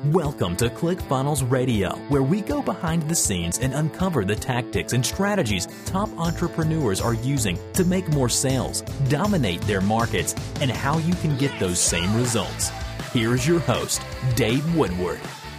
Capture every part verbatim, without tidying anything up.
Welcome to ClickFunnels Radio, where we go behind the scenes and uncover the tactics and strategies top entrepreneurs are using to make more sales, dominate their markets, and how you can get those same results. Here's your host, Dave Woodward.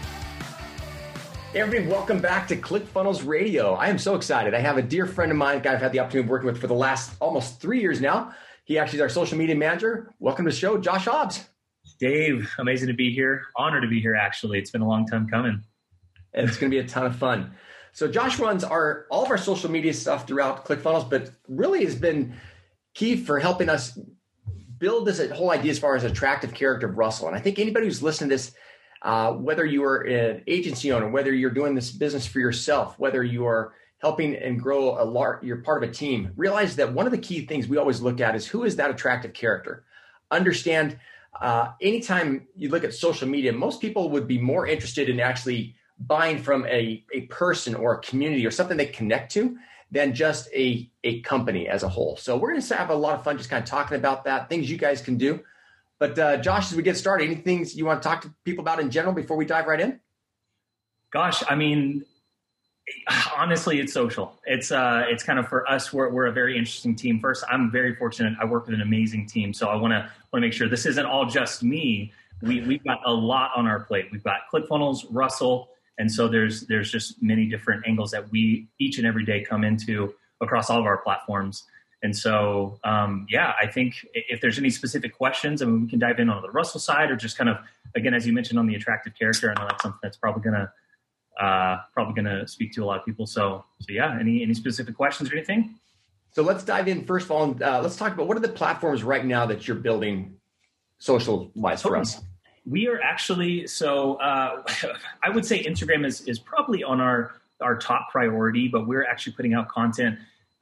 Hey everybody, welcome back to ClickFunnels Radio. I am so excited. I have a dear friend of mine, a guy I've had the opportunity of working with for the last almost three years now. He actually is our social media manager. Welcome to the show, Josh Hobbs. Dave, amazing to be here. Honored to be here, actually. It's been a long time coming. And it's going to be a ton of fun. So Josh runs our all of our social media stuff throughout ClickFunnels, but really has been key for helping us build this whole idea as far as attractive character of Russell. And I think anybody who's listening to this, uh, whether you are an agency owner, whether you're doing this business for yourself, whether you are helping and grow a large, you're part of a team, realize that one of the key things we always look at is who is that attractive character. Understand Uh, anytime you look at social media, most people would be more interested in actually buying from a, a person or a community or something they connect to than just a, a company as a whole. So we're going to have a lot of fun just kind of talking about that, things you guys can do. But uh, Josh, as we get started, any things you want to talk to people about in general before we dive right in? Gosh, I mean, honestly, it's social. It's uh, it's kind of for us. We're we're a very interesting team. First, I'm very fortunate. I work with an amazing team, so I want to want to make sure this isn't all just me. We we've got a lot on our plate. We've got ClickFunnels, Russell, and so there's there's just many different angles that we each and every day come into across all of our platforms. And so, um, yeah, I think if there's any specific questions, I mean, we can dive in on the Russell side, or just kind of again, as you mentioned, on the attractive character. I know that's something that's probably gonna. Uh, probably going to speak to a lot of people. So, so yeah, any, any specific questions or anything? So let's dive in first of all. And, uh, let's talk about what are the platforms right now that you're building social wise for us? We are actually, so uh, I would say Instagram is, is probably on our, our top priority, but we're actually putting out content.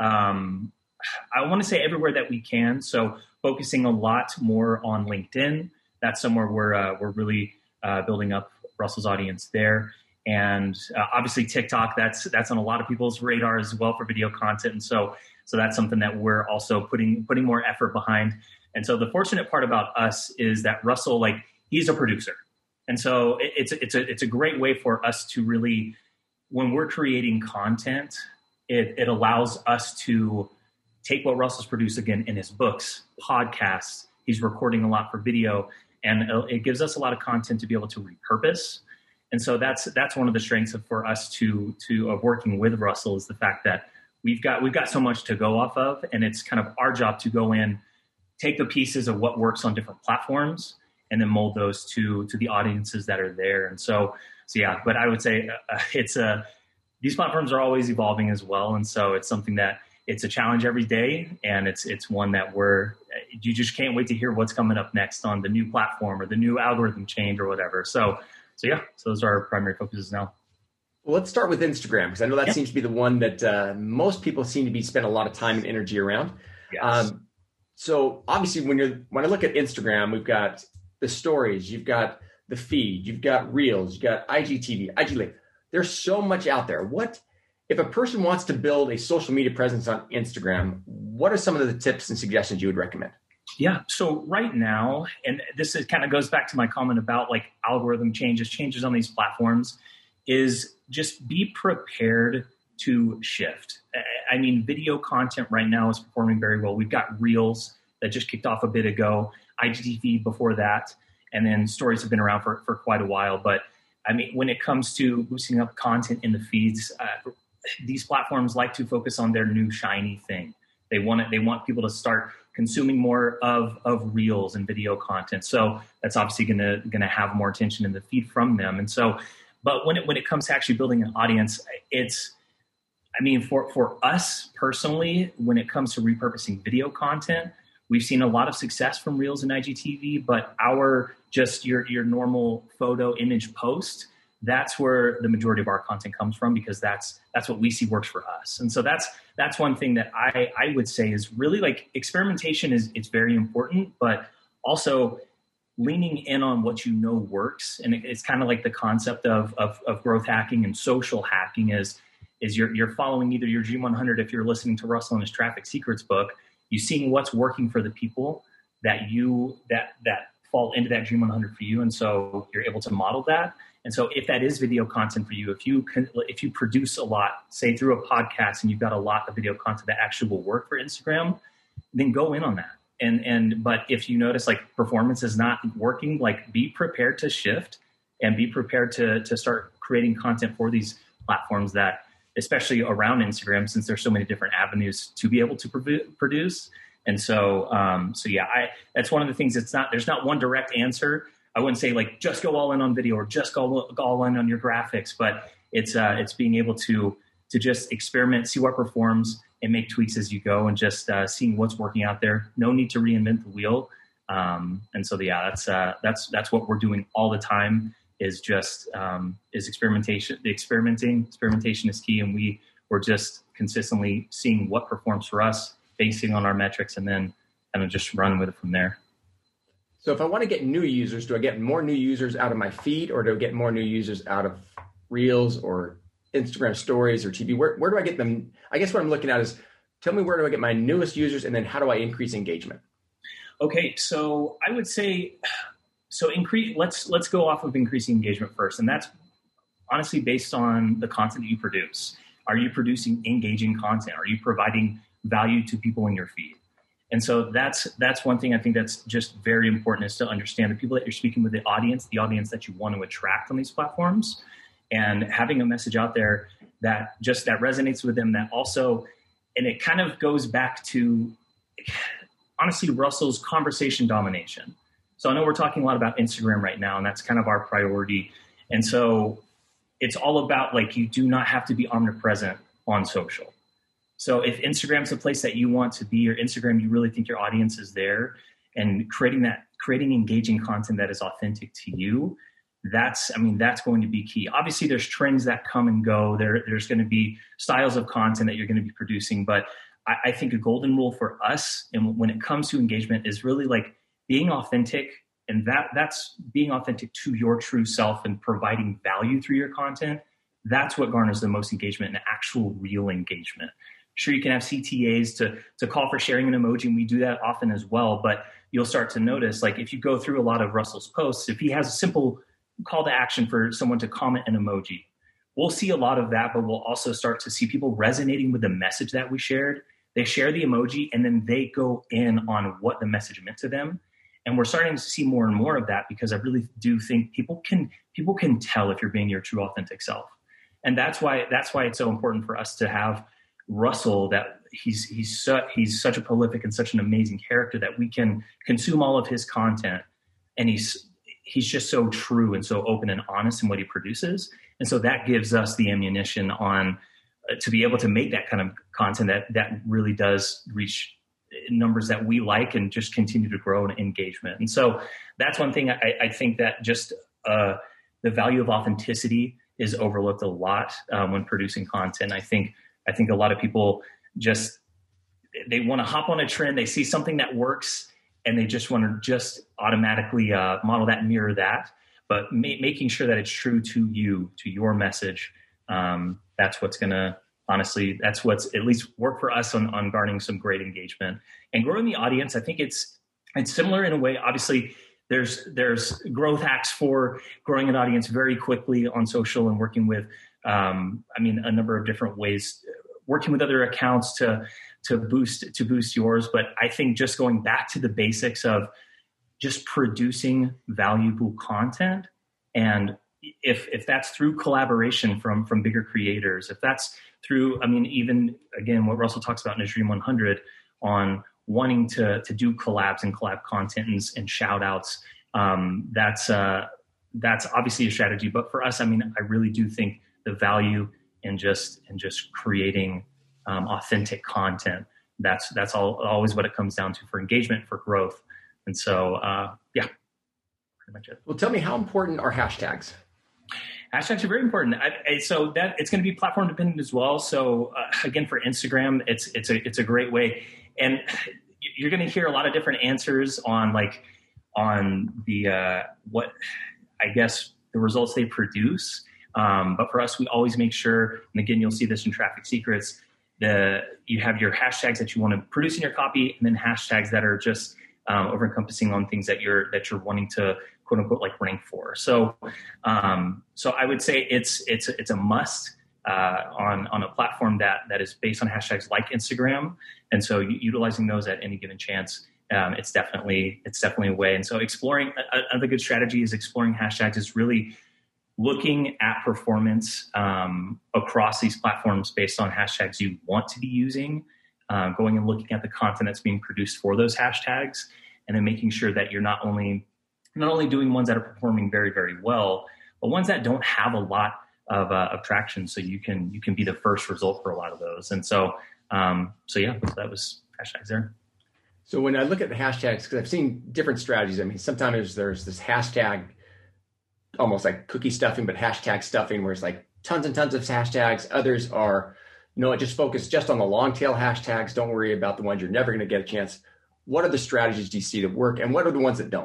Um, I want to say everywhere that we can. So focusing a lot more on LinkedIn. That's somewhere we're, uh, we're really uh, building up Russell's audience there. And uh, obviously TikTok, that's that's on a lot of people's radar as well for video content. And so so that's something that we're also putting putting more effort behind. And so the fortunate part about us is that Russell, like, he's a producer. And so it, it's, it's, a, it's a great way for us to really, when we're creating content, it, it allows us to take what Russell's produced, again, in his books, podcasts. He's recording a lot for video. And it gives us a lot of content to be able to repurpose. And so that's that's one of the strengths of, for us to to of working with Russell is the fact that we've got we've got so much to go off of, and it's kind of our job to go in, take the pieces of what works on different platforms, and then mold those to to the audiences that are there. And so so yeah, but I would say uh, it's a these platforms are always evolving as well, and so it's something that it's a challenge every day, and it's it's one that we're you just can't wait to hear what's coming up next on the new platform or the new algorithm change or whatever. So. So yeah, so those are our primary focuses now. Well, let's start with Instagram, because I know that yeah. seems to be the one that uh, most people seem to be spending a lot of time and energy around. Yes. Um, so obviously, when you're when I look at Instagram, we've got the stories, you've got the feed, you've got Reels, you've got I G T V, I G Live. There's so much out there. What if a person wants to build a social media presence on Instagram? What are some of the tips and suggestions you would recommend? Yeah. So right now, and this is kind of goes back to my comment about like algorithm changes, changes on these platforms, is just be prepared to shift. I mean, video content right now is performing very well. We've got Reels that just kicked off a bit ago, I G T V before that, and then stories have been around for, for quite a while. But I mean, when it comes to boosting up content in the feeds, uh, these platforms like to focus on their new shiny thing. They want it, they want people to start consuming more of, of Reels and video content. So that's obviously going to going to have more attention in the feed from them. And so, but when it when it comes to actually building an audience, it's, I mean, for, for us personally, when it comes to repurposing video content, we've seen a lot of success from Reels and I G T V, but our just your your normal photo image post, that's where the majority of our content comes from, because that's that's what we see works for us. And so that's that's one thing that I, I would say is really like experimentation is it's very important, but also leaning in on what you know works. And it, it's kind of like the concept of, of of growth hacking and social hacking is is you're you're following either your G one hundred if you're listening to Russell and his Traffic Secrets book, you're seeing what's working for the people that you that that fall into that Dream one hundred for you. And so you're able to model that. And so if that is video content for you, if you can, if you produce a lot, say through a podcast, and you've got a lot of video content that actually will work for Instagram, then go in on that. And, and, but if you notice like performance is not working, like be prepared to shift and be prepared to, to start creating content for these platforms that, especially around Instagram, since there's so many different avenues to be able to produce. And so, um, so yeah, I, that's one of the things. It's not, there's not one direct answer. I wouldn't say like, just go all in on video or just go, go all in on your graphics, but it's, uh, it's being able to, to just experiment, see what performs, and make tweaks as you go, and just uh, seeing what's working out there. No need to reinvent the wheel. Um, and so, yeah, that's, uh, that's, that's what we're doing all the time, is just, um, is experimentation. The experimenting, experimentation is key. And we were just consistently seeing what performs for us, basing on our metrics, and then kind of just run with it from there. So if I want to get new users, do I get more new users out of my feed, or do I get more new users out of Reels or Instagram stories or T V? Where, where do I get them? I guess what I'm looking at is, tell me, where do I get my newest users, and then how do I increase engagement? Okay, so I would say, so increase. Let's let's go off of increasing engagement first, and that's honestly based on the content that you produce. Are you producing engaging content? Are you providing value to people in your feed? And so that's that's one thing I think that's just very important, is to understand the people that you're speaking with, the audience, the audience that you want to attract on these platforms, and having a message out there that just that resonates with them, that also, and it kind of goes back to, honestly, Russell's conversation domination. So I know we're talking a lot about Instagram right now, and that's kind of our priority. And so it's all about, like, you do not have to be omnipresent on social. So if Instagram's the place that you want to be, or Instagram, you really think your audience is there, and creating that, creating engaging content that is authentic to you, that's, I mean, that's going to be key. Obviously there's trends that come and go. There, there's going to be styles of content that you're going to be producing. But I, I think a golden rule for us, and when it comes to engagement, is really like being authentic. And that that's being authentic to your true self and providing value through your content. That's what garners the most engagement, and actual real engagement. Sure, you can have C T As to, to call for sharing an emoji, and we do that often as well. But you'll start to notice, like, if you go through a lot of Russell's posts, if he has a simple call to action for someone to comment an emoji, we'll see a lot of that, but we'll also start to see people resonating with the message that we shared. They share the emoji, and then they go in on what the message meant to them. And we're starting to see more and more of that, because I really do think people can people can tell if you're being your true authentic self. And that's why that's why it's so important for us to have Russell, that he's he's such he's such a prolific and such an amazing character, that we can consume all of his content, and he's he's just so true and so open and honest in what he produces. And so that gives us the ammunition on uh, to be able to make that kind of content that that really does reach numbers that we like, and just continue to grow in engagement. And so that's one thing I, I think that just uh, the value of authenticity is overlooked a lot um, when producing content. I think I think a lot of people just, they want to hop on a trend. They see something that works, and they just want to just automatically uh, model that and mirror that. But ma- making sure that it's true to you, to your message, um, that's what's going to, honestly, that's what's at least work for us on, on garnering some great engagement. And growing the audience, I think it's it's similar in a way. Obviously, there's there's growth hacks for growing an audience very quickly on social, and working with, um, I mean, a number of different ways, working with other accounts to to boost to boost yours. But I think just going back to the basics of just producing valuable content, and if if that's through collaboration from from bigger creators, if that's through, I mean, even again, what Russell talks about in his Dream one hundred on wanting to to do collabs and collab content and, and shout outs, um, that's uh, that's obviously a strategy. But for us, I mean, I really do think the value in just in just creating um, authentic content, that's that's all always what it comes down to for engagement, for growth. And so, uh, yeah, pretty much it. Well, tell me, how important are hashtags? Hashtags are very important. I, I, so that it's going to be platform dependent as well. So uh, again, for Instagram, it's it's a it's a great way, and you're going to hear a lot of different answers on like on the uh, what I guess the results they produce. Um, but for us, we always make sure, and again, you'll see this in Traffic Secrets, the you have your hashtags that you want to produce in your copy, and then hashtags that are just um, over encompassing on things that you're that you're wanting to quote unquote like rank for. So, um, so I would say it's it's it's a must uh, on on a platform that that is based on hashtags like Instagram, and so utilizing those at any given chance. Um, it's definitely it's definitely a way. And so exploring another good strategy is exploring hashtags is really looking at performance um, across these platforms based on hashtags you want to be using, uh, going and looking at the content that's being produced for those hashtags, and then making sure that you're not only not only doing ones that are performing very, very well, but ones that don't have a lot of, uh, of traction. So you can you can be the first result for a lot of those. And so um, so yeah, that was hashtags there. So when I look at the hashtags, because I've seen different strategies. I mean, sometimes there's this hashtag, almost like cookie stuffing, but hashtag stuffing, where it's like tons and tons of hashtags. Others are, you know, just focus just on the long tail hashtags. Don't worry about the ones you're never going to get a chance. What are the strategies do you see that work, and what are the ones that don't?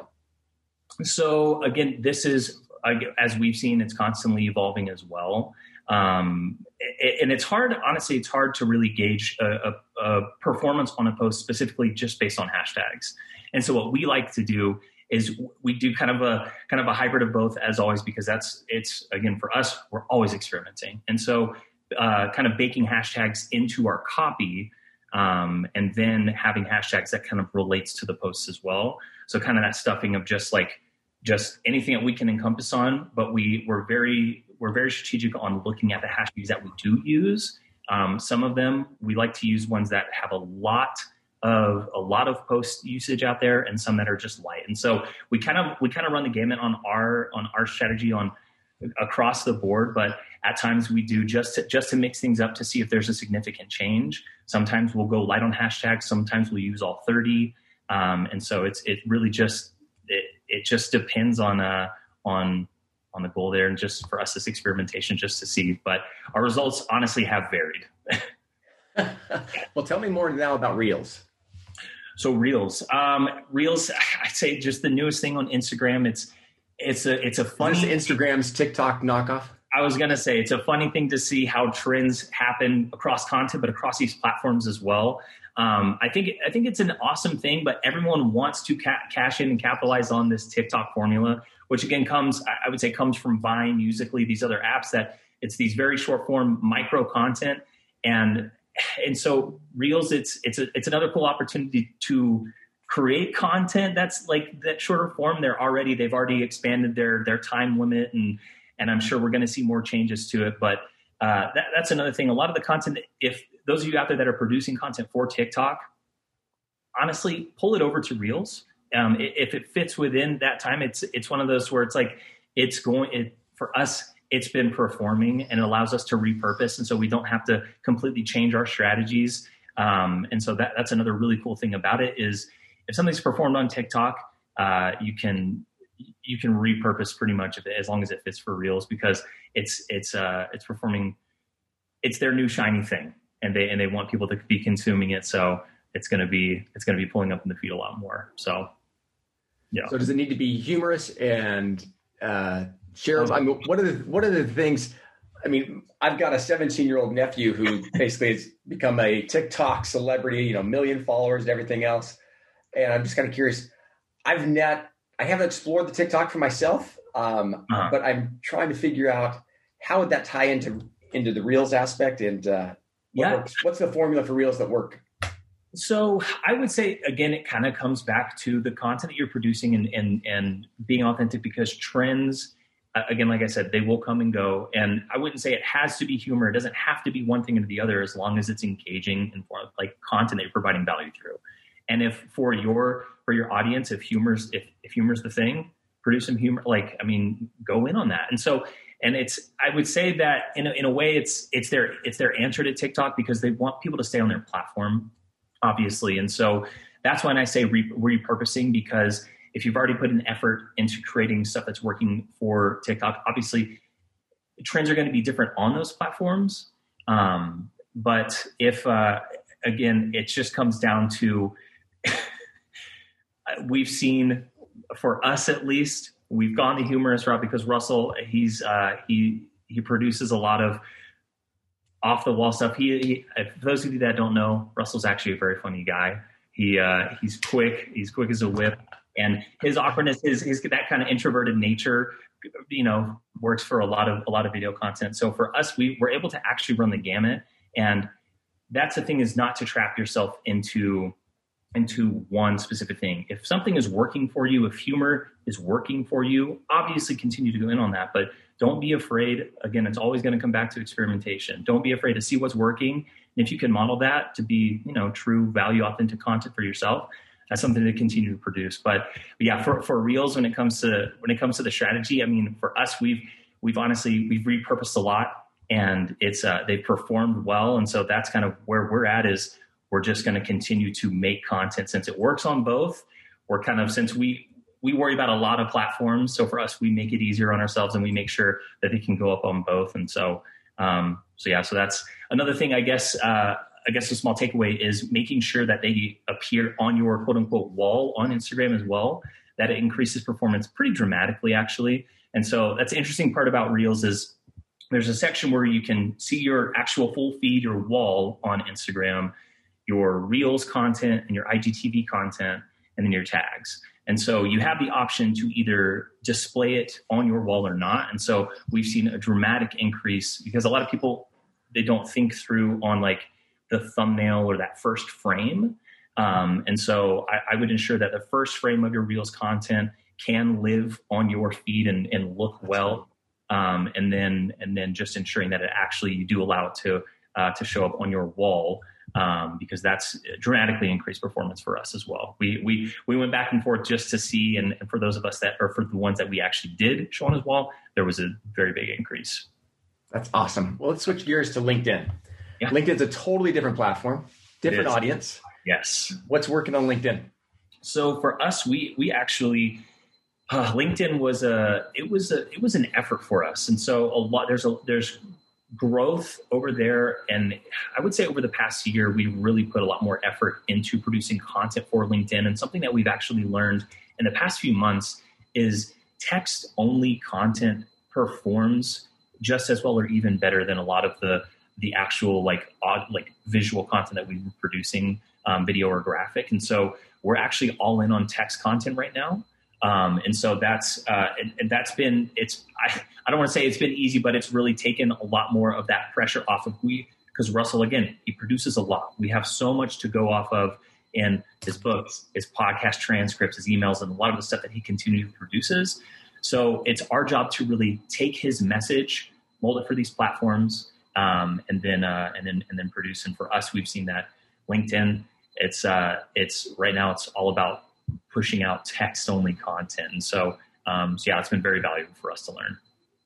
So again, this is, as we've seen, it's constantly evolving as well. Um, and it's hard, honestly, it's hard to really gauge a, a, a performance on a post specifically just based on hashtags. And so what we like to do is we do kind of a kind of a hybrid of both, as always, because that's it's again for us, we're always experimenting. And so uh, kind of baking hashtags into our copy, um, and then having hashtags that kind of relates to the posts as well. So kind of that stuffing of just like just anything that we can encompass on, but we we're very we're very strategic on looking at the hashtags that we do use. Um, some of them we like to use ones that have a lot of a lot of post usage out there, and some that are just light. And so we kind of we kind of run the gamut on our on our strategy on across the board. But at times we do just to, just to mix things up to see if there's a significant change. Sometimes we'll go light on hashtags. Sometimes we'll use all thirty. Um, and so it's it really just it, it just depends on uh on on the goal there, and just for us this experimentation just to see. But our results honestly have varied. Well, tell me more now about Reels. So Reels, um, Reels, I'd say just the newest thing on Instagram. It's it's a it's a funny Is this Instagram's TikTok knockoff. I was gonna say it's a funny thing to see how trends happen across content, but across these platforms as well. Um, I think I think it's an awesome thing, but everyone wants to ca- cash in and capitalize on this TikTok formula, which again comes, I would say, comes from Vine, Musical.ly, these other apps that it's these very short form micro content, and and so Reels, it's it's a, it's another cool opportunity to create content that's like that shorter form. They're already they've already expanded their their time limit, and and I'm sure we're going to see more changes to it, but. Uh, that, that's another thing. A lot of the content, if those of you out there that are producing content for TikTok, honestly, pull it over to Reels. Um, if it fits within that time, it's it's one of those where it's like it's going. It, for us, it's been performing, and it allows us to repurpose, and so we don't have to completely change our strategies. Um, and so that that's another really cool thing about it is if something's performed on TikTok, uh, you can. you can repurpose pretty much of it as long as it fits for Reels, because it's it's uh, it's performing. It's their new shiny thing, and they and they want people to be consuming it. So it's going to be it's going to be pulling up in the feed a lot more. So yeah. So does it need to be humorous and uh, share? I mean, what are the what are the things? I mean, I've got a seventeen year old nephew who basically has become a TikTok celebrity. You know, million followers and everything else. And I'm just kind of curious. I've net. I haven't explored the TikTok for myself, um, uh-huh. but I'm trying to figure out how would that tie into into the Reels aspect, and uh, what yeah. works, what's the formula for Reels that work? So I would say, again, it kind of comes back to the content that you're producing and and, and being authentic, because trends, uh, again, like I said, they will come and go. And I wouldn't say it has to be humor. It doesn't have to be one thing or the other, as long as it's engaging and like content that you're providing value through. And if for your for your audience, if humor's if, if humor's the thing, produce some humor. Like, I mean, go in on that. And so, and it's I would say that in a, in a way, it's it's their it's their answer to TikTok, because they want people to stay on their platform, obviously. And so that's when I say re- repurposing, because if you've already put an effort into creating stuff that's working for TikTok, obviously trends are going to be different on those platforms. Um, but if uh, again, it just comes down to we've seen, for us at least, we've gone the humorous route because Russell, he's uh, he he produces a lot of off the wall stuff. He, he, for those of you that don't know, Russell's actually a very funny guy. He uh, he's quick. He's quick as a whip, and his awkwardness, his his that kind of introverted nature, you know, works for a lot of a lot of video content. So for us, we were able to actually run the gamut, and that's the thing, is not to trap yourself into into one specific thing. If something is working for you, if humor is working for you, obviously continue to go in on that, but don't be afraid. Again, it's always going to come back to experimentation. Don't be afraid to see what's working. And if you can model that to be, you know, true value, authentic content for yourself, that's something to continue to produce. But, but yeah, for, for Reels, when it comes to, when it comes to the strategy, I mean, for us, we've, we've honestly, we've repurposed a lot, and it's, uh, they've performed well. And so that's kind of where we're at, is we're just going to continue to make content since it works on both. We're kind of, since we, we worry about a lot of platforms. So for us, we make it easier on ourselves, and we make sure that they can go up on both. And so, um, so yeah, so that's another thing, I guess, uh, I guess a small takeaway is making sure that they appear on your quote unquote wall on Instagram as well. That it increases performance pretty dramatically, actually. And so that's the interesting part about Reels, is there's a section where you can see your actual full feed, your wall on Instagram, your Reels content and your I G T V content, and then your tags. And so you have the option to either display it on your wall or not. And so we've seen a dramatic increase, because a lot of people, they don't think through on like the thumbnail or that first frame. Um, and so I, I would ensure that the first frame of your Reels content can live on your feed and, and look well. Um, and then, and then just ensuring that it actually, you do allow it to, uh, to show up on your wall. Um, because that's dramatically increased performance for us as well. We we we went back and forth just to see, and, and for those of us that, or for the ones that we actually did show on his wall, there was a very big increase. That's awesome. Well, let's switch gears to LinkedIn. Yeah. LinkedIn's a totally different platform, different audience. Yes. What's working on LinkedIn? So for us, we we actually uh, LinkedIn was a it was a it was an effort for us, and so a lot there's a there's growth over there. And I would say over the past year, we really put a lot more effort into producing content for LinkedIn. And something that we've actually learned in the past few months is text only content performs just as well or even better than a lot of the, the actual like odd, like visual content that we've been producing, um, video or graphic. And so we're actually all in on text content right now. Um, and so that's, uh, and, and that's been, it's, I, I don't want to say it's been easy, but it's really taken a lot more of that pressure off of we, because Russell, again, he produces a lot. We have so much to go off of in his books, his podcast transcripts, his emails, and a lot of the stuff that he continually produces. So it's our job to really take his message, mold it for these platforms, um, and then, uh, and then, and then produce. And for us, we've seen that LinkedIn, it's, uh, it's right now, it's all about pushing out text-only content. And so, um, so yeah, it's been very valuable for us to learn.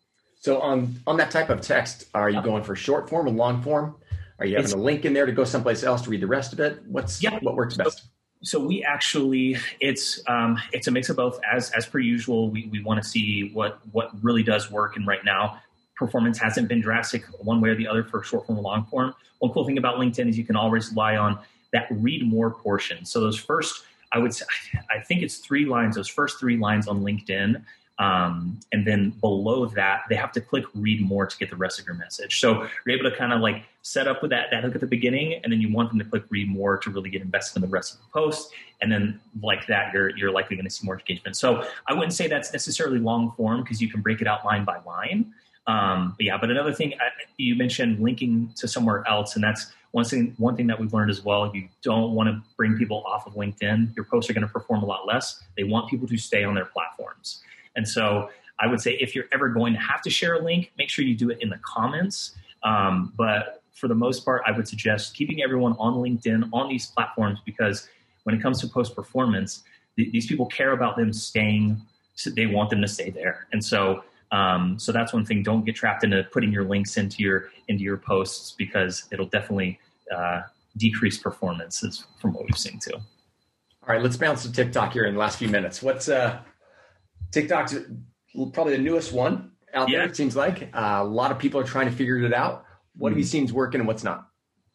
So on, on that type of text, are you going for short form or long form? Are you having it's, a link in there to go someplace else to read the rest of it? What's yeah, what works best? So, so we actually, it's um, it's a mix of both. As as per usual, we, we want to see what what really does work. And right now, performance hasn't been drastic one way or the other for short form or long form. One cool thing about LinkedIn is you can always rely on that read more portion. So those first, I would say, I think it's three lines, those first three lines on LinkedIn. Um, and then below that, they have to click read more to get the rest of your message. So you're able to kind of like set up with that, that hook at the beginning, and then you want them to click read more to really get invested in the rest of the post. And then like that, you're, you're likely going to see more engagement. So I wouldn't say that's necessarily long form, because you can break it out line by line. Um, but yeah, but another thing I, you mentioned linking to somewhere else. And that's one thing, one thing that we've learned as well. You don't want to bring people off of LinkedIn. Your posts are going to perform a lot less. They want people to stay on their platforms. And so I would say if you're ever going to have to share a link, make sure you do it in the comments. Um, but for the most part, I would suggest keeping everyone on LinkedIn, on these platforms, because when it comes to post performance, th- these people care about them staying. So they want them to stay there. And so, um, so that's one thing. Don't get trapped into putting your links into your, into your posts, because it'll definitely uh, decrease performances from what we've seen too. All right, let's bounce to TikTok here in the last few minutes. What's, uh, TikTok's probably the newest one out yeah. there, it seems like. Uh, a lot of people are trying to figure it out. What mm-hmm. have you seen is working and what's not?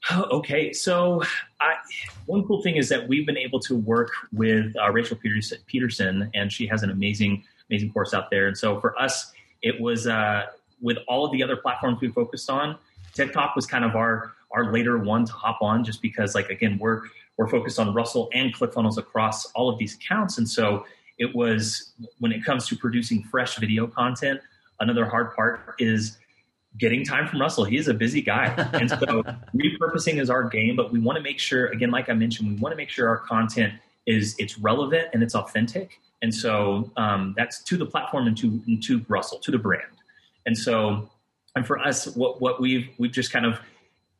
Okay, so I, one cool thing is that we've been able to work with uh, Rachel Peterson, and she has an amazing, amazing course out there. And so for us, it was uh, with all of the other platforms we focused on, TikTok was kind of our our later one to hop on, just because, like, again, we're we're focused on Russell and ClickFunnels across all of these accounts. And so it was, when it comes to producing fresh video content, another hard part is getting time from Russell. He is a busy guy. And so repurposing is our game, but we want to make sure, again, like I mentioned, we want to make sure our content is it's relevant and it's authentic. And so um, that's to the platform and to, and to Russell, to the brand. And so, and for us, what, what we've, we've just kind of,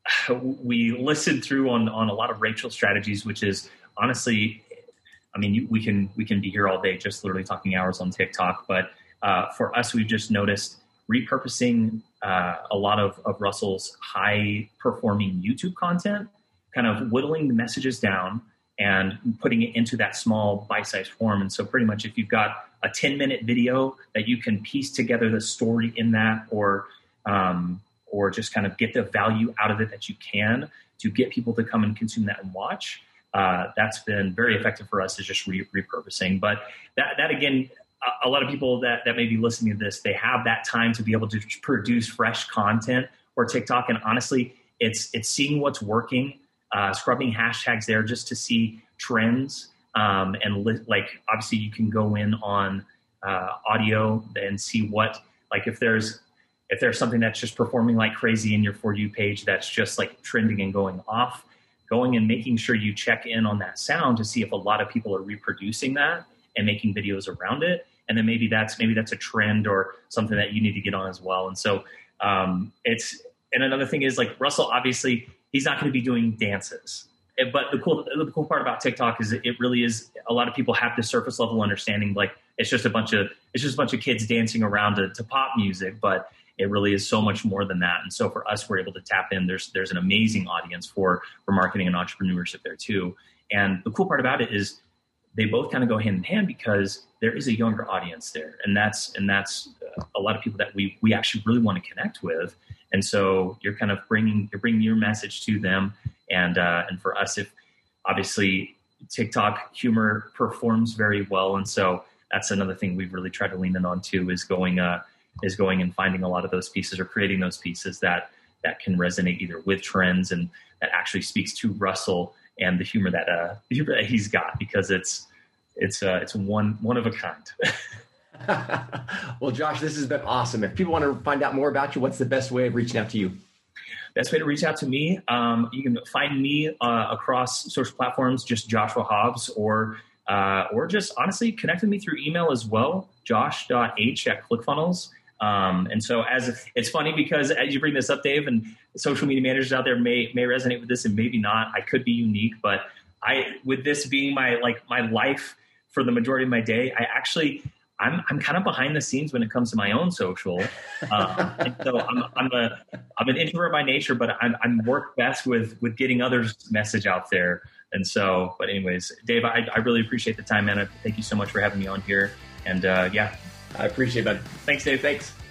we listened through on, on a lot of Rachel's strategies, which is honestly, I mean, you, we can, we can be here all day, just literally talking hours on TikTok. But uh, for us, we've just noticed repurposing uh, a lot of, of Russell's high performing YouTube content, kind of whittling the messages down and putting it into that small bite-sized form. And so pretty much if you've got a ten minute video that you can piece together the story in that, or um, or just kind of get the value out of it that you can to get people to come and consume that and watch, uh, that's been very effective for us, is just re- repurposing. But that, that again, a, a lot of people that, that may be listening to this, they have that time to be able to produce fresh content or TikTok. And honestly, it's it's seeing what's working, Uh, scrubbing hashtags there just to see trends. Um, and li- like, obviously you can go in on uh, audio and see what, like if there's, if there's something that's just performing like crazy in your For You page, that's just like trending and going off, going and making sure you check in on that sound to see if a lot of people are reproducing that and making videos around it. And then maybe that's, maybe that's a trend or something that you need to get on as well. And so um, it's, and another thing is, like, Russell, obviously, he's not going to be doing dances. But the cool, the cool part about TikTok is it really is, a lot of people have this surface level understanding, like it's just a bunch of, it's just a bunch of kids dancing around to, to pop music, but it really is so much more than that. And so for us, we're able to tap in. There's, there's an amazing audience for, for marketing and entrepreneurship there too. And the cool part about it is they both kind of go hand in hand, because there is a younger audience there. And that's, and that's a lot of people that we, we actually really want to connect with. And so you're kind of bringing, you're bringing your message to them. And, uh, and for us, if obviously TikTok humor performs very well. And so that's another thing we've really tried to lean in on too, is going, uh, is going and finding a lot of those pieces, or creating those pieces that, that can resonate either with trends and that actually speaks to Russell and the humor that, uh, the humor that he's got, because it's, it's, uh, it's one, one of a kind. Well, Josh, this has been awesome. If people want to find out more about you, what's the best way of reaching out to you? Best way to reach out to me, um, you can find me uh, across social platforms, just Joshua Hobbs, or uh, or just honestly connect with me through email as well, josh dot h at ClickFunnels. Um, and so as it's funny, because as you bring this up, Dave, and social media managers out there may may resonate with this and maybe not. I could be unique, but I, with this being my like my life for the majority of my day, I actually. I'm I'm kind of behind the scenes when it comes to my own social, um, and so I'm I'm a I'm an introvert by nature, but I'm I'm work best with with getting others' message out there. And so, but anyways, Dave, I I really appreciate the time, man. Thank you so much for having me on here, and uh, yeah, I appreciate that. Thanks, Dave. Thanks.